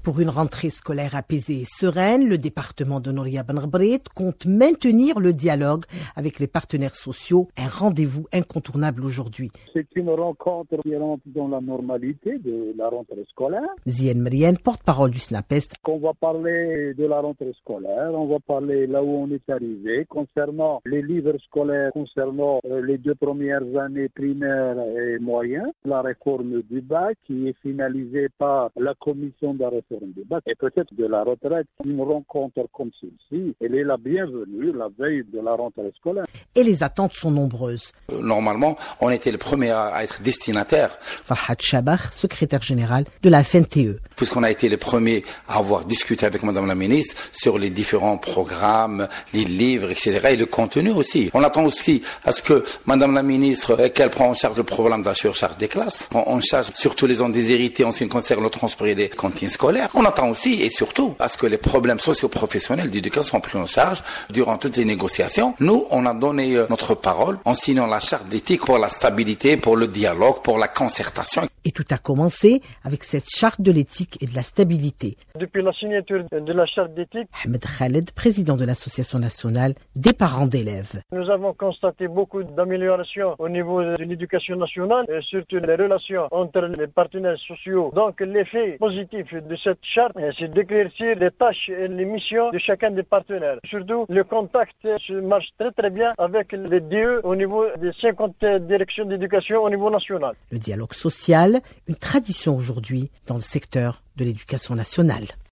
Pour une rentrée scolaire apaisée et sereine, le département de Nouria Ben Ghbrit compte maintenir le dialogue avec les partenaires sociaux, un rendez-vous incontournable aujourd'hui. C'est une rencontre qui rentre dans la normalité de la rentrée scolaire. Zienne Mrienne, porte-parole du SNAPES. On va parler de la rentrée scolaire, on va parler là où on est arrivé, concernant les livres scolaires, concernant les 2 premières années primaires et moyennes, la réforme du bac qui est finalisée par la commission de la réforme du bac et peut-être de la retraite. Une rencontre comme celle-ci, elle est la bienvenue la veille de la rentrée scolaire. Et les attentes sont nombreuses. Normalement, on était le premier à être destinataire. Farhad Chabakh, secrétaire général de la FNTE. Puisqu'on a été les premiers à avoir discuté avec Madame la ministre sur les différents programmes, les livres, etc. et le contenu aussi. On attend aussi à ce que Madame la ministre, qu'elle prenne en charge le problème de la surcharge des classes, on charge surtout les zones déshéritées en ce qui concerne le transport et les cantines scolaires. On attend aussi et surtout à ce que les problèmes socio-professionnels d'éducation soient pris en charge durant toutes les négociations. Nous, on a donné notre parole en signant la charte d'éthique pour la stabilité, pour le dialogue, pour la concertation. Et tout a commencé avec cette charte de l'éthique et de la stabilité. Depuis la signature de la charte d'éthique, Ahmed Khaled, président de l'Association nationale des parents d'élèves. Nous avons constaté beaucoup d'améliorations au niveau de l'éducation nationale et surtout les relations entre les partenaires sociaux. Donc l'effet positif de cette charte, c'est d'éclaircir les tâches et les missions de chacun des partenaires. Surtout, le contact marche très bien avec les DE au niveau des 50 directions d'éducation au niveau national. Le dialogue social, une tradition aujourd'hui dans le secteur de l'éducation nationale.